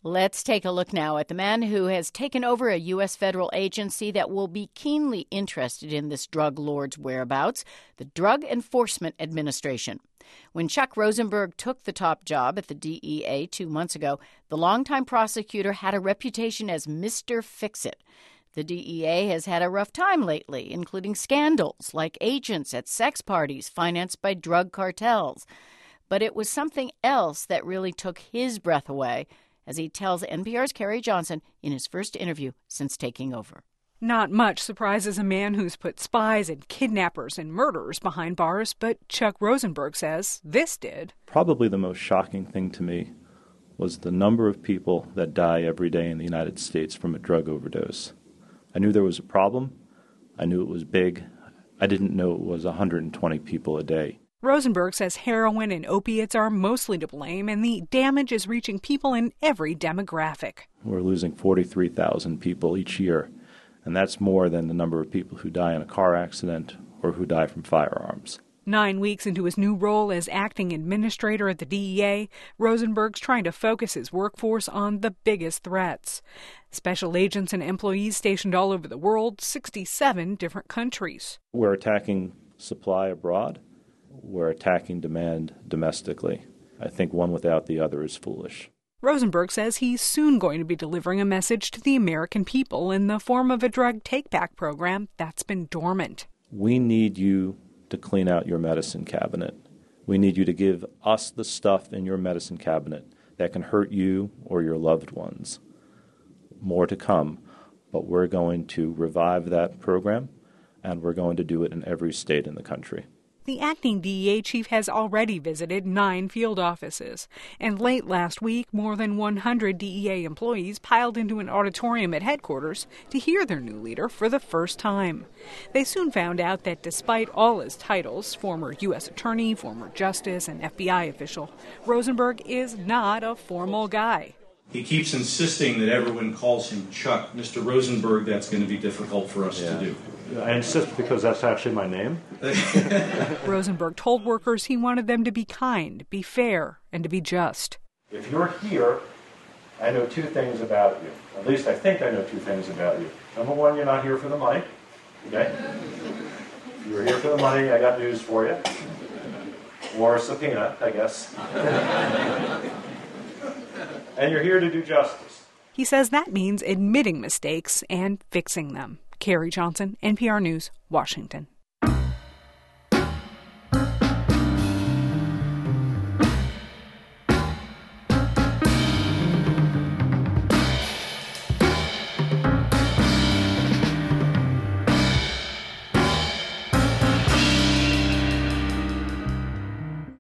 Let's take a look now at the man who has taken over a U.S. federal agency that will be keenly interested in this drug lord's whereabouts, the Drug Enforcement Administration. When Chuck Rosenberg took the top job at the DEA 2 months ago, the longtime prosecutor had a reputation as Mr. Fix-It. The DEA has had a rough time lately, including scandals like agents at sex parties financed by drug cartels. But it was something else that really took his breath away, as he tells NPR's Carrie Johnson in his first interview since taking over. Not much surprises a man who's put spies and kidnappers and murderers behind bars, but Chuck Rosenberg says this did. Probably the most shocking thing to me was the number of people that die every day in the United States from a drug overdose. I knew there was a problem. I knew it was big. I didn't know it was 120 people a day. Rosenberg says heroin and opiates are mostly to blame, and the damage is reaching people in every demographic. We're losing 43,000 people each year, and that's more than the number of people who die in a car accident or who die from firearms. 9 weeks into his new role as acting administrator at the DEA, Rosenberg's trying to focus his workforce on the biggest threats. Special agents and employees stationed all over the world, 67 different countries. We're attacking supply abroad. We're attacking demand domestically. I think one without the other is foolish. Rosenberg says he's soon going to be delivering a message to the American people in the form of a drug take-back program that's been dormant. We need you to clean out your medicine cabinet. We need you to give us the stuff in your medicine cabinet that can hurt you or your loved ones. More to come, but we're going to revive that program, and we're going to do it in every state in the country. The acting DEA chief has already visited 9 field offices, and late last week, more than 100 DEA employees piled into an auditorium at headquarters to hear their new leader for the first time. They soon found out that despite all his titles, former U.S. attorney, former justice, and FBI official, Rosenberg is not a formal guy. He keeps insisting that everyone calls him Chuck. Mr. Rosenberg, that's going to be difficult for us to do. I insist because that's actually my name. Rosenberg told workers he wanted them to be kind, be fair, and to be just. If you're here, I know 2 things about you. At least I think I know 2 things about you. Number 1, you're not here for the money. Okay? If you're here for the money, I got news for you. Or a subpoena, I guess. And you're here to do justice. He says that means admitting mistakes and fixing them. Carrie Johnson, NPR News, Washington.